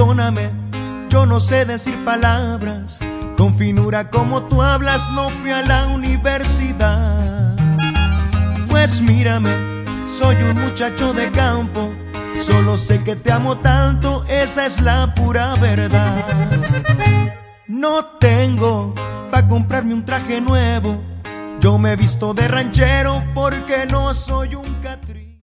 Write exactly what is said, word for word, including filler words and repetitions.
perdóname, yo no sé decir palabras. Con finura como tú hablas no fui a la universidad. Pues mírame, soy un muchacho de campo, solo sé que te amo tanto, esa es la pura verdad. No tengo pa' comprarme un traje nuevo, yo me visto de ranchero porque no soy un cat